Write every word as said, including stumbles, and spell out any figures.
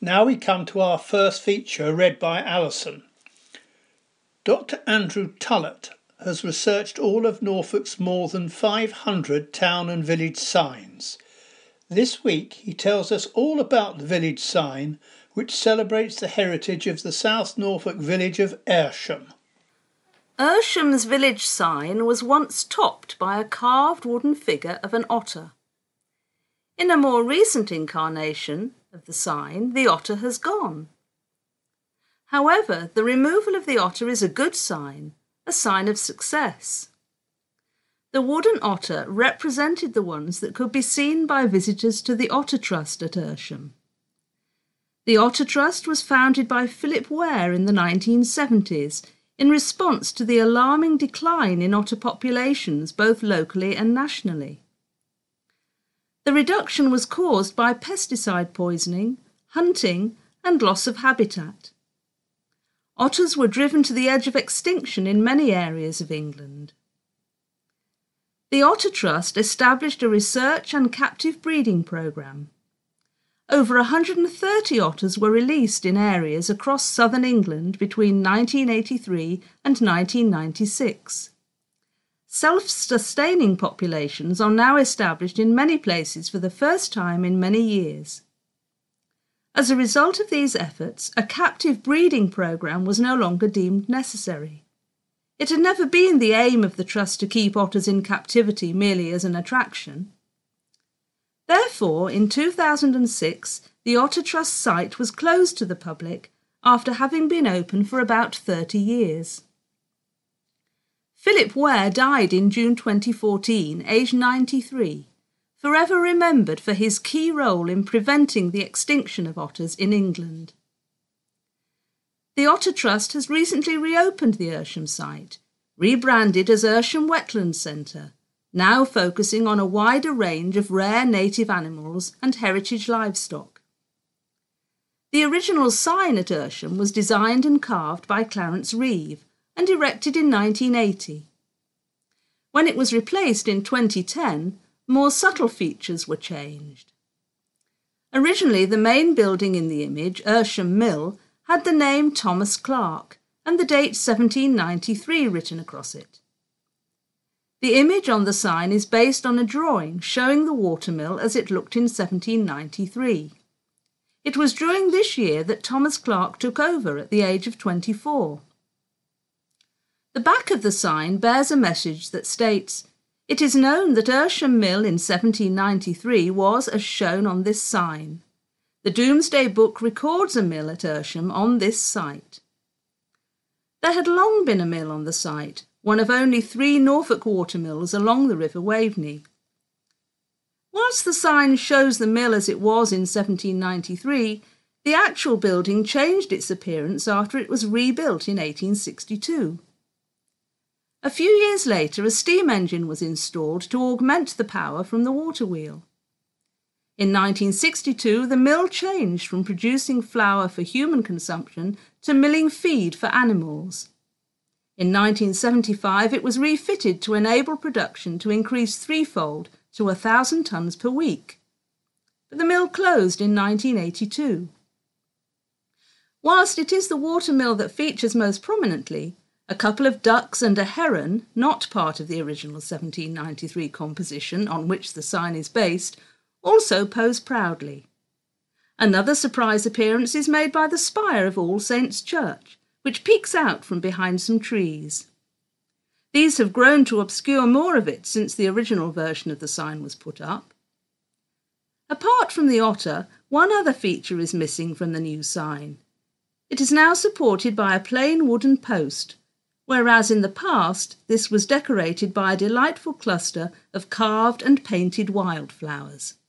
Now we come to our first feature read by Alison. Doctor Andrew Tullett has researched all of Norfolk's more than five hundred town and village signs. This week he tells us all about the village sign which celebrates the heritage of the South Norfolk village of Ayrsham. Ayrsham village sign was once topped by a carved wooden figure of an otter. In a more recent incarnation of the sign, the otter has gone. However, the removal of the otter is a good sign, a sign of success. The wooden otter represented the ones that could be seen by visitors to the Otter Trust at Ayrsham. The Otter Trust was founded by Philip Ware in the nineteen seventies in response to the alarming decline in otter populations both locally and nationally. The reduction was caused by pesticide poisoning, hunting, and loss of habitat. Otters were driven to the edge of extinction in many areas of England. The Otter Trust established a research and captive breeding programme. Over one hundred thirty otters were released in areas across southern England between nineteen eighty-three and nineteen ninety-six. Self-sustaining populations are now established in many places for the first time in many years. As a result of these efforts, a captive breeding programme was no longer deemed necessary. It had never been the aim of the Trust to keep otters in captivity merely as an attraction. Therefore, in two thousand six, the Otter Trust site was closed to the public after having been open for about thirty years. Philip Ware died in June twenty fourteen, aged ninety-three, forever remembered for his key role in preventing the extinction of otters in England. The Otter Trust has recently reopened the Ayrsham site, rebranded as Ayrsham Wetlands Centre, now focusing on a wider range of rare native animals and heritage livestock. The original sign at Ayrsham was designed and carved by Clarence Reeve and erected in nineteen eighty. When it was replaced in twenty ten, more subtle features were changed. Originally, the main building in the image, Ayrsham Mill, had the name Thomas Clark and the date seventeen ninety-three written across it. The image on the sign is based on a drawing showing the watermill as it looked in seventeen ninety-three. It was during this year that Thomas Clark took over at the age of twenty-four. The back of the sign bears a message that states, "It is known that Ayrsham Mill in seventeen ninety-three was as shown on this sign. The Domesday Book records a mill at Ayrsham on this site." There had long been a mill on the site, one of only three Norfolk watermills along the River Waveney. Whilst the sign shows the mill as it was in seventeen ninety-three, the actual building changed its appearance after it was rebuilt in eighteen sixty-two. A few years later, a steam engine was installed to augment the power from the water wheel. In nineteen sixty-two, the mill changed from producing flour for human consumption to milling feed for animals. In nineteen seventy-five, it was refitted to enable production to increase threefold to a thousand tonnes per week. But the mill closed in nineteen eighty-two. Whilst it is the watermill that features most prominently, a couple of ducks and a heron, not part of the original seventeen ninety-three composition on which the sign is based, also pose proudly. Another surprise appearance is made by the spire of All Saints' Church, which peeks out from behind some trees. These have grown to obscure more of it since the original version of the sign was put up. Apart from the otter, one other feature is missing from the new sign. It is now supported by a plain wooden post, whereas in the past this was decorated by a delightful cluster of carved and painted wildflowers.